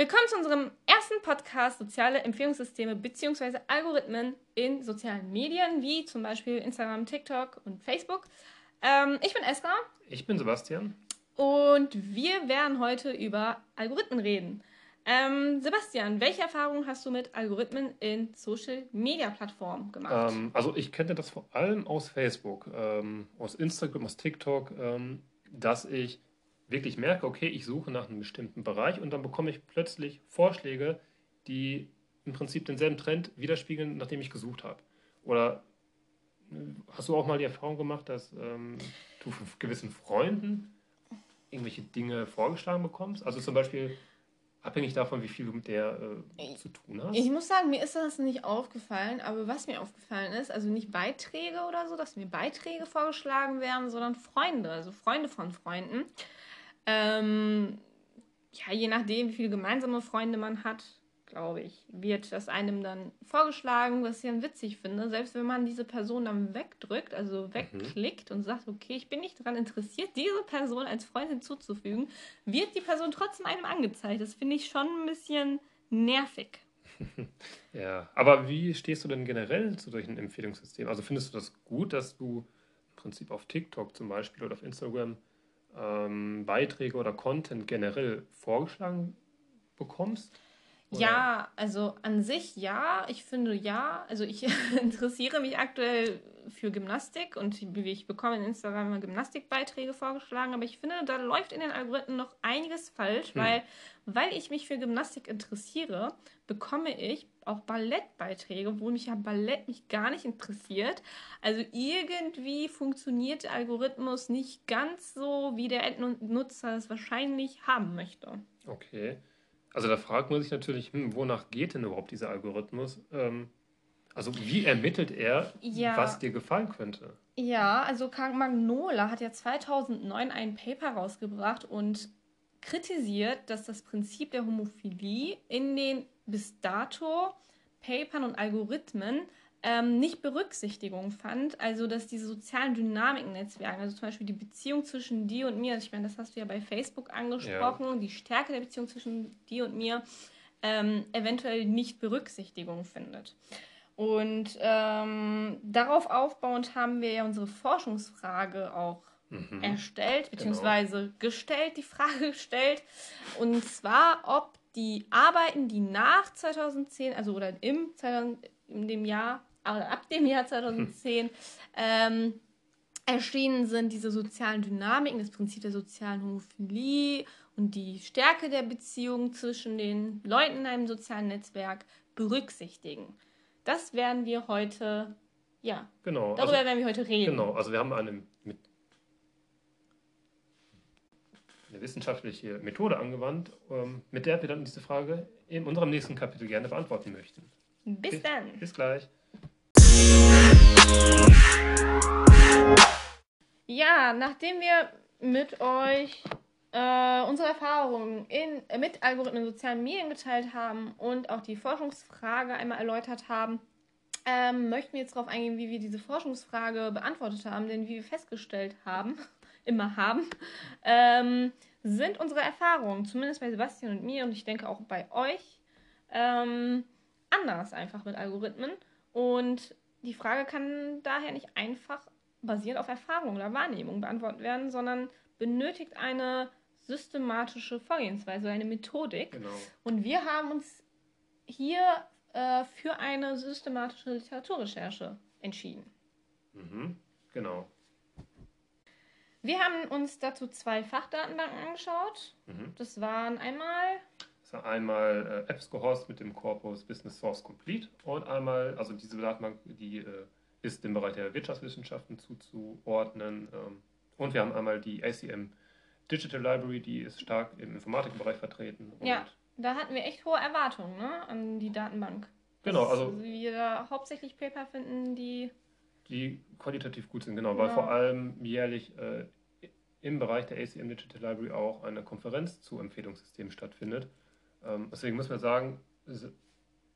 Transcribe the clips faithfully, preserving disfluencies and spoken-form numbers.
Willkommen zu unserem ersten Podcast Soziale Empfehlungssysteme bzw. Algorithmen in sozialen Medien, wie zum Beispiel Instagram, TikTok und Facebook. Ähm, ich bin Esra. Ich bin Sebastian. Und wir werden heute über Algorithmen reden. Ähm, Sebastian, welche Erfahrungen hast du mit Algorithmen in Social-Media-Plattformen gemacht? Ähm, also ich kenne das vor allem aus Facebook, ähm, aus Instagram, aus TikTok, ähm, dass ich wirklich merke, okay, ich suche nach einem bestimmten Bereich und dann bekomme ich plötzlich Vorschläge, die im Prinzip denselben Trend widerspiegeln, nach dem ich gesucht habe. Oder äh, hast du auch mal die Erfahrung gemacht, dass ähm, du von gewissen Freunden irgendwelche Dinge vorgeschlagen bekommst? Also zum Beispiel abhängig davon, wie viel du mit der äh, zu tun hast? Ich muss sagen, mir ist das nicht aufgefallen, aber was mir aufgefallen ist, also nicht Beiträge oder so, dass mir Beiträge vorgeschlagen werden, sondern Freunde, also Freunde von Freunden. Ähm, ja, je nachdem, wie viele gemeinsame Freunde man hat, glaube ich, wird das einem dann vorgeschlagen, was ich dann witzig finde. Selbst wenn man diese Person dann wegdrückt, also wegklickt und sagt, okay, ich bin nicht daran interessiert, diese Person als Freund hinzuzufügen, wird die Person trotzdem einem angezeigt. Das finde ich schon ein bisschen nervig. Ja, aber wie stehst du denn generell zu solchen Empfehlungssystemen? Also findest du das gut, dass du im Prinzip auf TikTok zum Beispiel oder auf Instagram ähm, Beiträge oder Content generell vorgeschlagen bekommst? Oder? Ja, also an sich ja. Ich finde ja. Also ich interessiere mich aktuell für Gymnastik und ich bekomme in Instagram immer Gymnastikbeiträge vorgeschlagen, aber ich finde, da läuft in den Algorithmen noch einiges falsch, Hm. weil, weil ich mich für Gymnastik interessiere, bekomme ich auch Ballettbeiträge, wo mich ja Ballett mich gar nicht interessiert. Also irgendwie funktioniert der Algorithmus nicht ganz so, wie der Endnutzer es wahrscheinlich haben möchte. Okay. Also da fragt man sich natürlich, hm, wonach geht denn überhaupt dieser Algorithmus? Ähm, also wie ermittelt er, Ja. was dir gefallen könnte? Ja, also Karl Magnola hat ja zweitausendneun ein Paper rausgebracht und kritisiert, dass das Prinzip der Homophilie in den bis dato Papern und Algorithmen ähm, nicht Berücksichtigung fand. Also, dass diese sozialen Dynamiken-Netzwerke, also zum Beispiel die Beziehung zwischen dir und mir, also ich meine, das hast du ja bei Facebook angesprochen, ja. Die Stärke der Beziehung zwischen dir und mir, ähm, eventuell nicht Berücksichtigung findet. Und ähm, darauf aufbauend haben wir ja unsere Forschungsfrage auch mhm. erstellt, beziehungsweise genau. gestellt, die Frage gestellt. Und zwar, ob die Arbeiten, die nach zweitausendzehn, also oder im, in dem Jahr, oder ab dem Jahr zweitausendzehn, hm. ähm, erschienen sind, diese sozialen Dynamiken, das Prinzip der sozialen Homophilie und die Stärke der Beziehung zwischen den Leuten in einem sozialen Netzwerk berücksichtigen. Das werden wir heute, ja, genau, darüber also, werden wir heute reden. Genau, also wir haben eine, mit, eine wissenschaftliche Methode angewandt, ähm, mit der wir dann diese Frage in unserem nächsten Kapitel gerne beantworten möchten. Bis, bis dann. Bis gleich. Ja, nachdem wir mit euch äh, unsere Erfahrungen in, äh, mit Algorithmen in sozialen Medien geteilt haben und auch die Forschungsfrage einmal erläutert haben, ähm, möchten wir jetzt darauf eingehen, wie wir diese Forschungsfrage beantwortet haben. Denn wie wir festgestellt haben, immer haben, ähm, sind unsere Erfahrungen, zumindest bei Sebastian und mir und ich denke auch bei euch, ähm, anders einfach mit Algorithmen. Und die Frage kann daher nicht einfach basiert auf Erfahrung oder Wahrnehmung beantwortet werden, sondern benötigt eine systematische Vorgehensweise, eine Methodik. Genau. Und wir haben uns hier äh, für eine systematische Literaturrecherche entschieden. Mhm, genau. Wir haben uns dazu zwei Fachdatenbanken angeschaut. Mhm. Das waren einmal... Das war einmal äh, EBSCOhost mit dem Corpus Business Source Complete und einmal, also diese Datenbank, die äh, ist im Bereich der Wirtschaftswissenschaften zuzuordnen. Ähm, und wir haben einmal die A C M Digital Library, die ist stark im Informatikbereich vertreten. Und ja, da hatten wir echt hohe Erwartungen, ne, an die Datenbank. Genau, also wir da hauptsächlich Paper finden, die... die qualitativ gut sind, genau, genau. Weil vor allem jährlich äh, im Bereich der A C M Digital Library auch eine Konferenz zu Empfehlungssystemen stattfindet. Ähm, deswegen muss man sagen,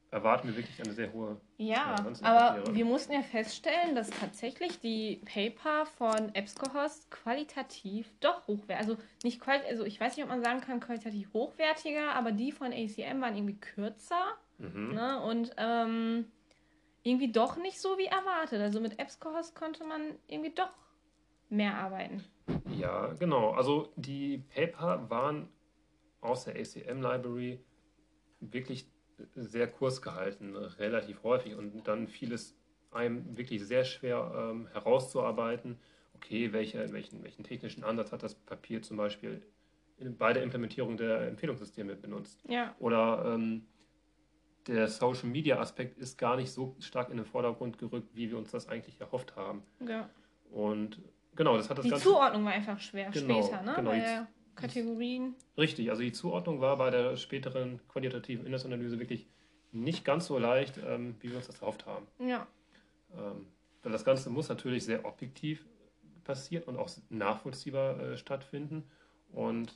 erwarten wir wirklich eine sehr hohe Ja, Relevanz der aber Papiere. wir mussten ja feststellen, dass tatsächlich die Paper von EBSCOhost qualitativ doch hochwertig, also nicht quali also ich weiß nicht, ob man sagen kann qualitativ hochwertiger, aber die von A C M waren irgendwie kürzer, Mhm. ne? Und ähm, irgendwie doch nicht so wie erwartet. Also mit EBSCOhost konnte man irgendwie doch mehr arbeiten. Ja, genau. Also die Paper waren aus der A C M Library wirklich sehr kurz gehalten, relativ häufig, und dann fiel es einem wirklich sehr schwer ähm, herauszuarbeiten, okay, welche, welchen, welchen technischen Ansatz hat das Papier zum Beispiel in, bei der Implementierung der Empfehlungssysteme benutzt. Ja. Oder ähm, der Social Media Aspekt ist gar nicht so stark in den Vordergrund gerückt, wie wir uns das eigentlich erhofft haben. Ja. Und genau, das hat das Die Ganze. Zuordnung war einfach schwer Genau, später, ne? genau, Bei die- der Kategorien. Richtig, also die Zuordnung war bei der späteren quantitativen Inhaltsanalyse wirklich nicht ganz so leicht, ähm, wie wir uns das erhofft haben. Ja. Ähm, weil das Ganze muss natürlich sehr objektiv passieren und auch nachvollziehbar äh, stattfinden. Und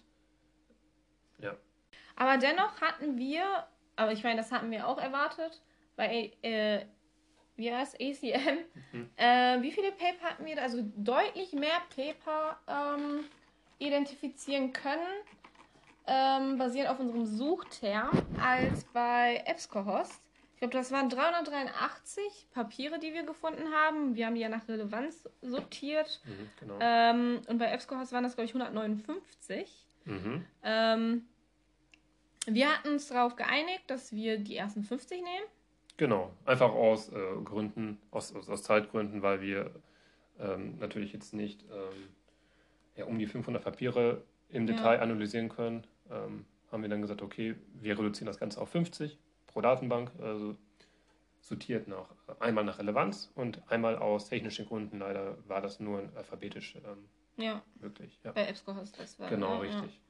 ja. Aber dennoch hatten wir, aber ich meine, das hatten wir auch erwartet, bei äh, wie heißt A C M, Mhm. äh, wie viele Paper hatten wir da? Also deutlich mehr Paper ähm, identifizieren können, ähm, basierend auf unserem Suchterm, als bei EBSCOhost. Ich glaube, das waren dreihundertdreiundachtzig Papiere, die wir gefunden haben. Wir haben die ja nach Relevanz sortiert. Mhm, genau. Ähm, und bei EBSCOhost waren das, glaube ich, hundertneunundfünfzig. Mhm. Ähm, wir hatten uns darauf geeinigt, dass wir die ersten fünfzig nehmen. Genau, einfach aus äh, Gründen, aus, aus, aus Zeitgründen, weil wir ähm, natürlich jetzt nicht ähm, ja, um die fünfhundert Papiere im Ja. Detail analysieren können, ähm, haben wir dann gesagt, okay, wir reduzieren das Ganze auf fünfzig pro Datenbank, also sortiert nach, einmal nach Relevanz und einmal aus technischen Gründen. Leider war das nur alphabetisch ähm, Ja, möglich. Ja. bei EBSCOhost das war. Genau, ja, ja. richtig.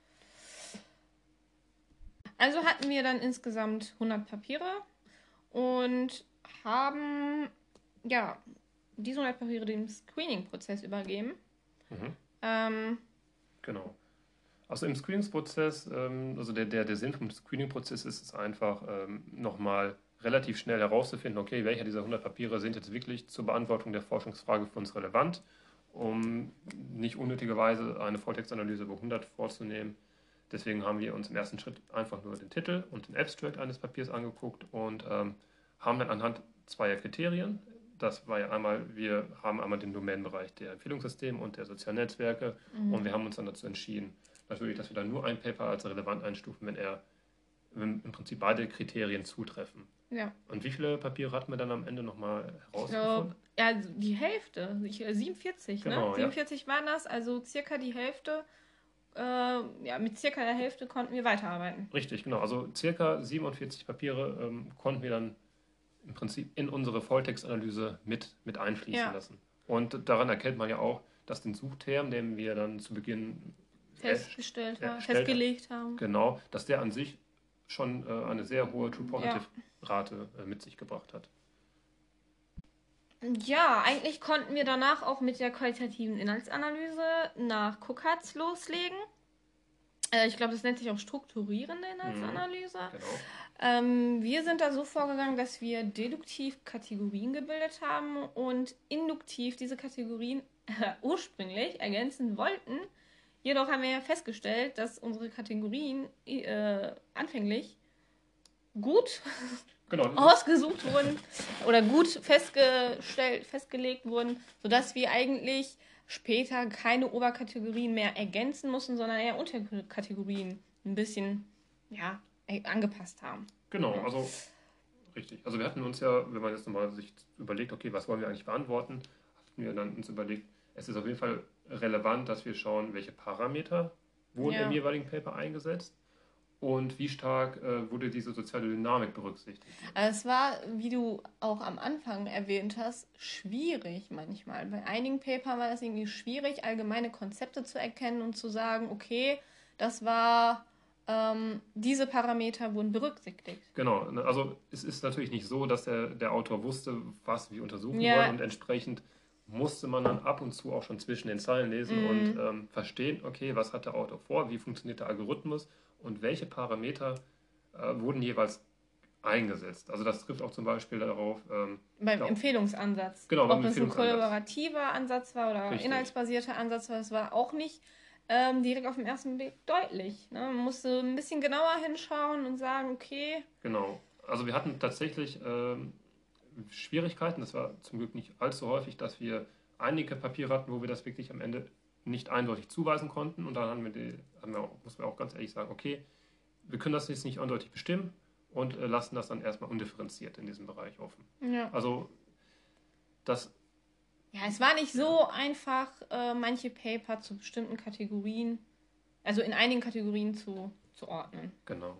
Also hatten wir dann insgesamt hundert Papiere und haben ja diese hundert Papiere dem Screening-Prozess übergeben. Mhm. Ähm, Genau. Also im Screening-Prozess, ähm, also der, der, der Sinn vom Screening-Prozess ist es einfach, ähm, nochmal relativ schnell herauszufinden, okay, welche dieser hundert Papiere sind jetzt wirklich zur Beantwortung der Forschungsfrage für uns relevant, um nicht unnötigerweise eine Volltextanalyse über hundert vorzunehmen. Deswegen haben wir uns im ersten Schritt einfach nur den Titel und den Abstract eines Papiers angeguckt und ähm, haben dann anhand zweier Kriterien, das war ja einmal, wir haben einmal den Domänenbereich der Empfehlungssysteme und der sozialen Netzwerke mhm. und wir haben uns dann dazu entschieden, natürlich, dass wir dann nur ein Paper als relevant einstufen, wenn er wenn im Prinzip beide Kriterien zutreffen. Ja. Und wie viele Papiere hatten wir dann am Ende nochmal Ich glaube, herausgefunden? ja, also die Hälfte. Ich, äh, siebenundvierzig, Genau, ne? ja. siebenundvierzig waren das, also circa die Hälfte. Äh, ja, mit circa der Hälfte konnten wir weiterarbeiten. Richtig, genau. Also circa siebenundvierzig Papiere ähm, konnten wir dann im Prinzip in unsere Volltextanalyse mit, mit einfließen Ja. lassen. Und daran erkennt man ja auch, dass den Suchterm, den wir dann zu Beginn Festgestellt äh, haben, erstellt festgelegt haben. genau, dass der an sich schon äh, eine sehr hohe True-Positive-Rate äh, mit sich gebracht hat. Ja, eigentlich konnten wir danach auch mit der qualitativen Inhaltsanalyse nach Cookhartz loslegen. Äh, ich glaube, das nennt sich auch strukturierende Inhaltsanalyse. Genau. Ähm, wir sind da so vorgegangen, dass wir deduktiv Kategorien gebildet haben und induktiv diese Kategorien äh, ursprünglich ergänzen wollten. Jedoch haben wir ja festgestellt, dass unsere Kategorien äh, anfänglich gut Genau. ausgesucht wurden oder gut festgestellt, festgelegt wurden, sodass wir eigentlich später keine Oberkategorien mehr ergänzen mussten, sondern eher Unterkategorien ein bisschen ja, angepasst haben. Genau, also richtig. Also wir hatten uns ja, wenn man jetzt nochmal sich überlegt, okay, was wollen wir eigentlich beantworten, hatten wir dann uns überlegt, es ist auf jeden Fall relevant, dass wir schauen, welche Parameter wurden Ja. im jeweiligen Paper eingesetzt und wie stark äh, wurde diese soziale Dynamik berücksichtigt. Also es war, wie du auch am Anfang erwähnt hast, schwierig manchmal. Bei einigen Papern war es irgendwie schwierig, allgemeine Konzepte zu erkennen und zu sagen, okay, das war, ähm, diese Parameter wurden berücksichtigt. Genau, also es ist natürlich nicht so, dass der, der Autor wusste, was wir untersuchen Ja. wollen und entsprechend musste man dann ab und zu auch schon zwischen den Zeilen lesen Mhm. und ähm, verstehen, okay, was hat der Autor vor, wie funktioniert der Algorithmus und welche Parameter äh, wurden jeweils eingesetzt. Also das trifft auch zum Beispiel darauf... Ähm, beim glaub, Empfehlungsansatz. Genau, beim Ob es ein Empfehlungsansatz. kollaborativer Ansatz war oder Richtig. inhaltsbasierter Ansatz war, das war auch nicht ähm, direkt auf den ersten Blick deutlich. Ne? Man musste ein bisschen genauer hinschauen und sagen, okay... Genau. Also wir hatten tatsächlich ähm, Schwierigkeiten. Das war zum Glück nicht allzu häufig, dass wir einige Papiere hatten, wo wir das wirklich am Ende nicht eindeutig zuweisen konnten. Und dann haben wir, die, haben wir auch, muss man auch ganz ehrlich sagen, okay, wir können das jetzt nicht eindeutig bestimmen und äh, lassen das dann erstmal undifferenziert in diesem Bereich offen. Ja. Also das... Ja, es war nicht so einfach, äh, manche Paper zu bestimmten Kategorien, also in einigen Kategorien zu, zu ordnen. Genau.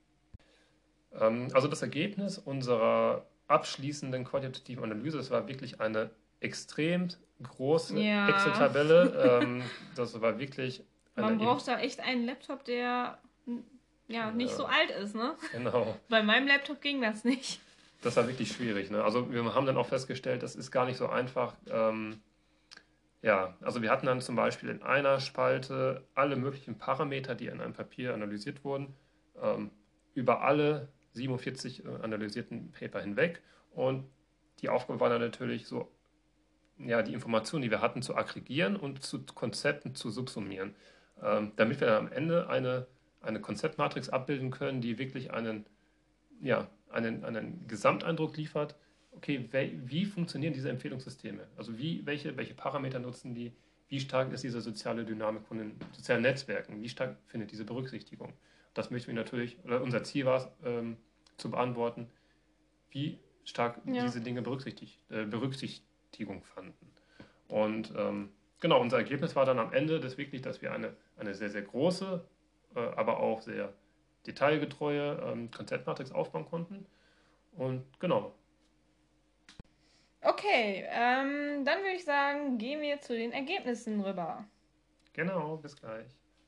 Ähm, also das Ergebnis unserer abschließenden quantitativen Analyse, das war wirklich eine extrem große Ja. Excel-Tabelle. Ähm, das war wirklich... Eine Man braucht da echt einen Laptop, der ja, nicht Ja. so alt ist, ne? Genau. Bei meinem Laptop ging das nicht. Das war wirklich schwierig. Ne? Also wir haben dann auch festgestellt, das ist gar nicht so einfach. Ähm, ja, also wir hatten dann zum Beispiel in einer Spalte alle möglichen Parameter, die in einem Papier analysiert wurden, ähm, über alle siebenundvierzig äh, analysierten Paper hinweg. Und die Aufgabe war dann natürlich so, ja, die Informationen, die wir hatten, zu aggregieren und zu Konzepten zu subsumieren, ähm, damit wir dann am Ende eine, eine Konzeptmatrix abbilden können, die wirklich einen, ja, einen, einen Gesamteindruck liefert, okay, wie funktionieren diese Empfehlungssysteme? Also wie, welche, welche Parameter nutzen die? Wie stark ist diese soziale Dynamik von den sozialen Netzwerken? Wie stark findet diese Berücksichtigung? Das möchten wir natürlich, oder unser Ziel war es, ähm, zu beantworten, wie stark Ja. diese Dinge berücksichtigt, äh, Berücksichtigung fanden. Und ähm, genau, unser Ergebnis war dann am Ende das wirklich, dass wir eine, eine sehr, sehr große, äh, aber auch sehr detailgetreue ähm, Konzeptmatrix aufbauen konnten. Und genau. Okay, ähm, dann würde ich sagen, gehen wir zu den Ergebnissen rüber. Genau, bis gleich.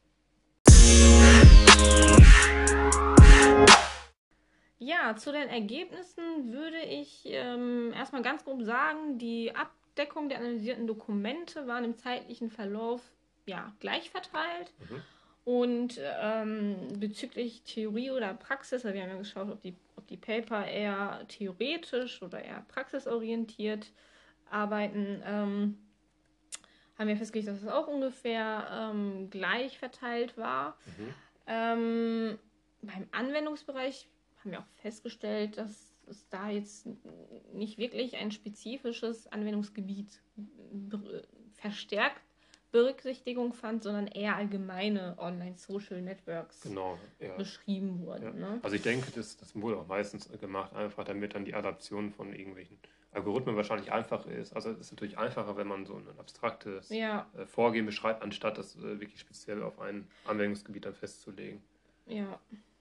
Ja, zu den Ergebnissen würde ich ähm, erstmal ganz grob sagen, die Abdeckung der analysierten Dokumente waren im zeitlichen Verlauf ja, gleich verteilt. Mhm. Und ähm, bezüglich Theorie oder Praxis, also wir haben ja geschaut, ob die, ob die Paper eher theoretisch oder eher praxisorientiert arbeiten, ähm, haben wir festgelegt, dass es auch ungefähr ähm, gleich verteilt war. Mhm. Ähm, beim Anwendungsbereich haben wir auch festgestellt, dass es da jetzt nicht wirklich ein spezifisches Anwendungsgebiet verstärkt Berücksichtigung fand, sondern eher allgemeine Online-Social-Networks genau, ja. beschrieben wurden. Ja. Ne? Also ich denke, das, das wurde auch meistens gemacht, einfach damit dann die Adaption von irgendwelchen Algorithmen wahrscheinlich einfacher ist. Also es ist natürlich einfacher, wenn man so ein abstraktes ja. äh, Vorgehen beschreibt, anstatt das äh, wirklich speziell auf ein Anwendungsgebiet dann festzulegen. Ja.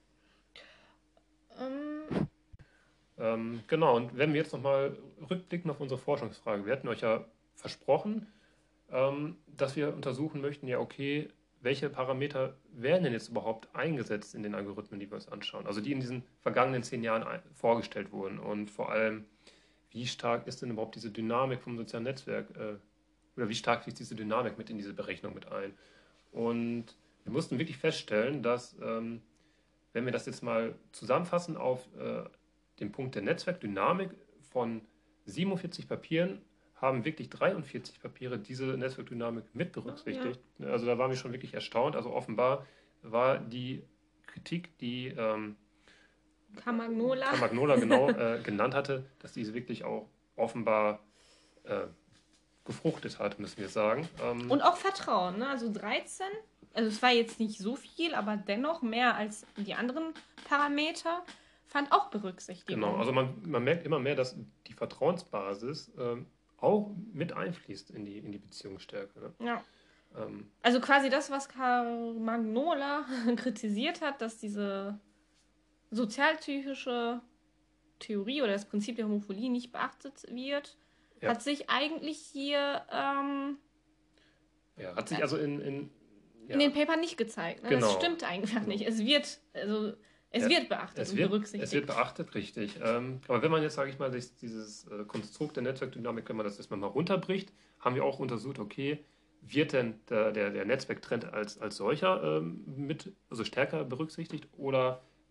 Ähm. Ähm, genau, und wenn wir jetzt nochmal rückblicken auf unsere Forschungsfrage, wir hatten euch ja versprochen, ähm, dass wir untersuchen möchten, ja okay, welche Parameter werden denn jetzt überhaupt eingesetzt in den Algorithmen, die wir uns anschauen, also die in diesen vergangenen zehn Jahren ein- vorgestellt wurden und vor allem, wie stark ist denn überhaupt diese Dynamik vom sozialen Netzwerk äh, oder wie stark fließt diese Dynamik mit in diese Berechnung mit ein? Und wir mussten wirklich feststellen, dass, ähm, wenn wir das jetzt mal zusammenfassen auf äh, den Punkt der Netzwerkdynamik, von siebenundvierzig Papieren haben wirklich dreiundvierzig Papiere diese Netzwerkdynamik mit berücksichtigt. Ja. Also da waren wir schon wirklich erstaunt. Also offenbar war die Kritik, die ähm, Camagnola, Camagnola genau äh, genannt hatte, dass diese wirklich auch offenbar äh, gefruchtet hat, müssen wir sagen. Ähm, Und auch Vertrauen, ne? Also dreizehn, also es war jetzt nicht so viel, aber dennoch mehr als die anderen Parameter, fand auch Berücksichtigung. Genau, also man, man merkt immer mehr, dass die Vertrauensbasis ähm, auch mit einfließt in die, in die Beziehungsstärke. Ne? Ja. Ähm, also quasi das, was Camagnola kritisiert hat, dass diese sozialpsychische Theorie oder das Prinzip der Homophilie nicht beachtet wird, ja. hat sich eigentlich hier ähm, ja, hat sich also in, in, ja. in den Papern nicht gezeigt. Ne? Genau. Das stimmt einfach genau. nicht. Es wird, also es ja, wird beachtet es und wird, berücksichtigt. Es wird beachtet, richtig. Ähm, aber wenn man jetzt, sage ich mal, dieses äh, Konstrukt der Netzwerkdynamik, wenn man das erstmal mal runterbricht, haben wir auch untersucht, okay, wird denn der, der, der Netzwerktrend als, als solcher ähm, mit, also stärker berücksichtigt oder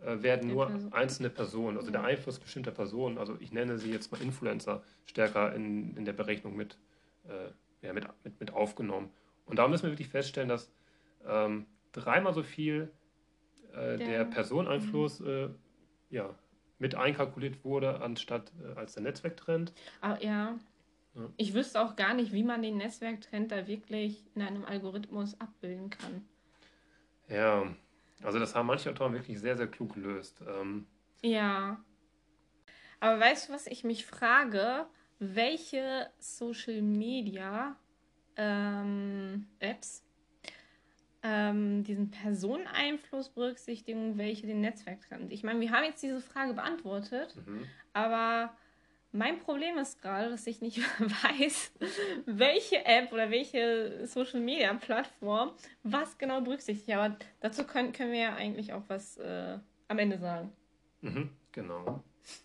äh, werden Der nur Person. einzelne Personen, also Ja. der Einfluss bestimmter Personen, also ich nenne sie jetzt mal Influencer, stärker in, in der Berechnung mit, äh, ja, mit, mit, mit aufgenommen. Und da müssen wir wirklich feststellen, dass ähm, dreimal so viel äh, der, Der- Personeneinfluss äh, ja, mit einkalkuliert wurde, anstatt äh, als der Netzwerktrend. Ah, ja. Ja. Ich wüsste auch gar nicht, wie man den Netzwerktrend da wirklich in einem Algorithmus abbilden kann. Ja, also das haben manche Autoren wirklich sehr, sehr klug gelöst. Ähm, Ja. Aber weißt du, was ich mich frage? Welche Social Media ähm, Apps ähm, diesen Personeneinfluss berücksichtigen, welche den Netzwerktrend? Ich meine, wir haben jetzt diese Frage beantwortet, mhm. aber mein Problem ist gerade, dass ich nicht weiß, welche App oder welche Social Media Plattform was genau berücksichtigt. Aber dazu können, können wir ja eigentlich auch was äh, am Ende sagen. Mhm, genau.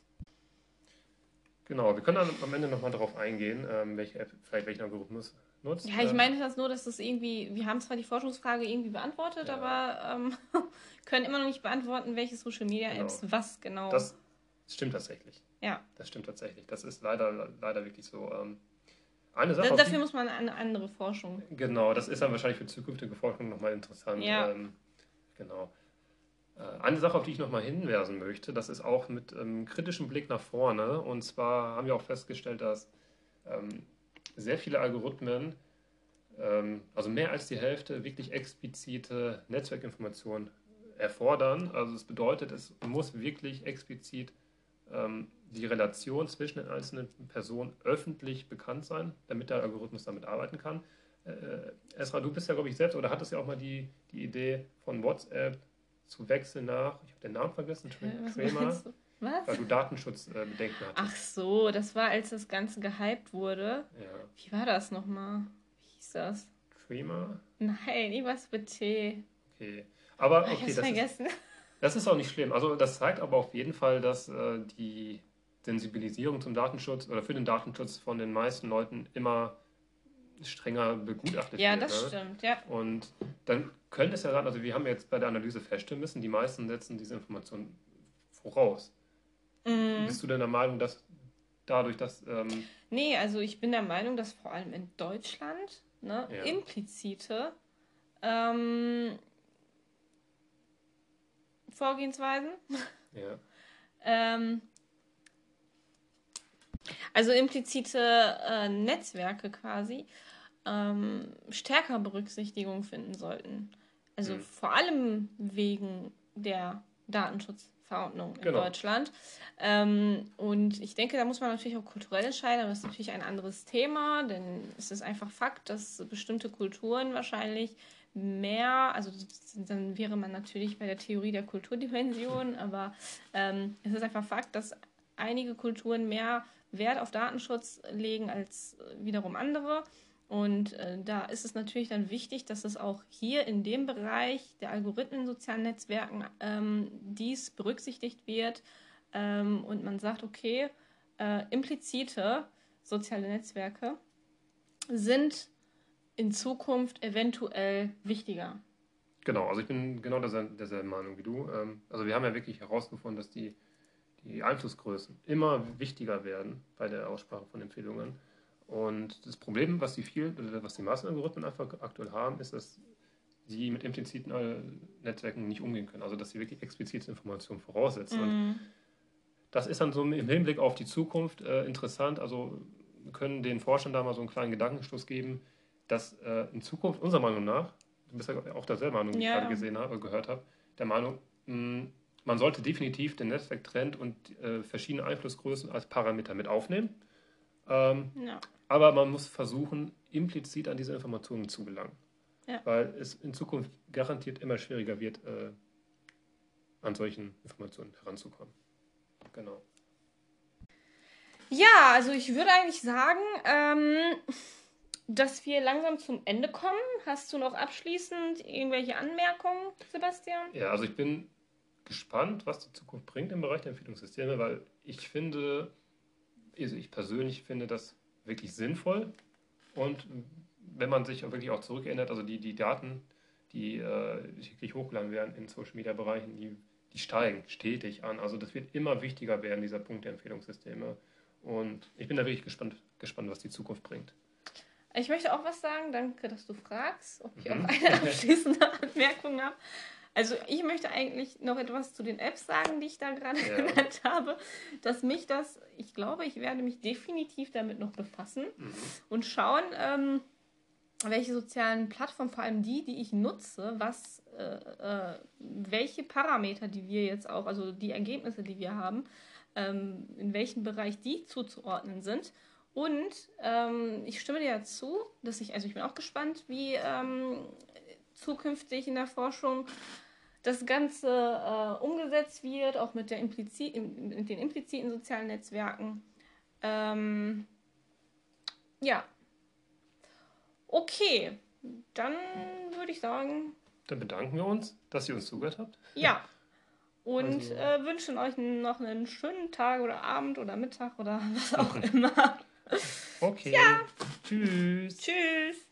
Genau, wir können dann am Ende nochmal darauf eingehen, ähm, welche App vielleicht welchen Algorithmus nutzt. Ja, ich Ähm, meine das nur, dass das irgendwie, wir haben zwar die Forschungsfrage irgendwie beantwortet, Ja. aber ähm, können immer noch nicht beantworten, welche Social Media Apps Genau. was genau. Das stimmt tatsächlich. Ja. Das stimmt tatsächlich. Das ist leider, leider wirklich so. Ähm, eine Da, Sache, auf dafür die, muss man eine andere Forschung. genau, das ist dann wahrscheinlich für zukünftige Forschung nochmal interessant. Ja. Ähm, genau. Äh, Eine Sache, auf die ich nochmal hinweisen möchte, das ist auch mit ähm, kritischem Blick nach vorne. Und zwar haben wir auch festgestellt, dass ähm, sehr viele Algorithmen, ähm, also mehr als die Hälfte, wirklich explizite Netzwerkinformationen erfordern. Also es bedeutet, es muss wirklich explizit ähm, die Relation zwischen den einzelnen Personen öffentlich bekannt sein, damit der Algorithmus damit arbeiten kann. Äh, Esra, du bist ja, glaube ich, selbst, oder hattest ja auch mal die, die Idee von WhatsApp zu wechseln nach, ich habe den Namen vergessen, Hä, was Trema, meinst du? Was? weil du Datenschutzbedenken hattest. Ach so, das war, als das Ganze gehypt wurde. Ja, Wie war das nochmal? Wie hieß das? Trema? Nein, irgendwas mit T. Okay. Aber Ah, ich okay, hab's das ist, vergessen. das ist auch nicht schlimm. Also das zeigt aber auf jeden Fall, dass äh, die Sensibilisierung zum Datenschutz oder für den Datenschutz von den meisten Leuten immer strenger begutachtet Ja, wird. das Ne? stimmt, ja. Und dann könnte es ja sein, also wir haben jetzt bei der Analyse feststellen müssen, die meisten setzen diese Informationen voraus. Mhm. Bist du denn der Meinung, dass dadurch, dass... Ähm, Nee, also ich bin der Meinung, dass vor allem in Deutschland ne, Ja. implizite ähm, Vorgehensweisen, ja, ähm, also implizite äh, Netzwerke quasi, ähm, stärker Berücksichtigung finden sollten. Also Hm. vor allem wegen der Datenschutzverordnung in Genau. Deutschland. Ähm, und ich denke, da muss man natürlich auch kulturell entscheiden, aber das ist natürlich ein anderes Thema, denn es ist einfach Fakt, dass bestimmte Kulturen wahrscheinlich mehr, also dann wäre man natürlich bei der Theorie der Kulturdimension, aber ähm, es ist einfach Fakt, dass einige Kulturen mehr Wert auf Datenschutz legen als wiederum andere. Und äh, da ist es natürlich dann wichtig, dass es auch hier in dem Bereich der Algorithmen in sozialen Netzwerken ähm, dies berücksichtigt wird ähm, und man sagt, okay, äh, implizite soziale Netzwerke sind in Zukunft eventuell wichtiger. Genau, also ich bin genau derselben, derselben Meinung wie du. Ähm, also wir haben ja wirklich herausgefunden, dass die, die Einflussgrößen immer wichtiger werden bei der Aussprache von Empfehlungen. Und das Problem, was die viel, was die Massenalgorithmen einfach aktuell haben, ist, dass sie mit impliziten äh, Netzwerken nicht umgehen können. Also dass sie wirklich explizite Informationen voraussetzen. Und Mm. das ist dann so im Hinblick auf die Zukunft äh, interessant. Also wir können den Forschern da mal so einen kleinen Gedankenstoß geben, dass äh, in Zukunft unserer Meinung nach, du bist ja auch derselben Meinung, wie ich Ja. gerade gesehen habe, gehört habe, der Meinung, mh, man sollte definitiv den Netzwerktrend und äh, verschiedene Einflussgrößen als Parameter mit aufnehmen. Ähm, Ja. aber man muss versuchen, implizit an diese Informationen zu gelangen. Ja. Weil es in Zukunft garantiert immer schwieriger wird, äh, an solchen Informationen heranzukommen. Genau. Ja, also ich würde eigentlich sagen, ähm, dass wir langsam zum Ende kommen. Hast du noch abschließend irgendwelche Anmerkungen, Sebastian? Ja, also ich bin gespannt, was die Zukunft bringt im Bereich der Empfehlungssysteme, weil ich finde, also ich persönlich finde das wirklich sinnvoll. Und wenn man sich wirklich auch zurückerinnert, also die, die Daten, die äh, täglich hochgeladen werden in Social Media Bereichen, die die steigen stetig an. Also das wird immer wichtiger werden, dieser Punkt der Empfehlungssysteme. Und ich bin da wirklich gespannt, gespannt, was die Zukunft bringt. Ich möchte auch was sagen. Danke, dass du fragst, ob ich Mhm. auch eine abschließende Anmerkung habe. Also ich möchte eigentlich noch etwas zu den Apps sagen, die ich da gerade Ja. genannt habe, dass mich das, ich glaube, ich werde mich definitiv damit noch befassen Mhm. und schauen, ähm, welche sozialen Plattformen, vor allem die, die ich nutze, was, äh, äh, welche Parameter, die wir jetzt auch, also die Ergebnisse, die wir haben, ähm, in welchem Bereich die zuzuordnen sind. Und ähm, ich stimme dir ja zu, dass ich, also ich bin auch gespannt, wie ähm, zukünftig in der Forschung das Ganze äh, umgesetzt wird, auch mit, der implizi mit den impliziten sozialen Netzwerken. Ähm, ja, okay, dann würde ich sagen, Dann bedanken wir uns, dass ihr uns zugehört habt. ja. Und Also- äh, wünschen euch noch einen schönen Tag oder Abend oder Mittag oder was auch immer. Okay, tschüss. Tschüss.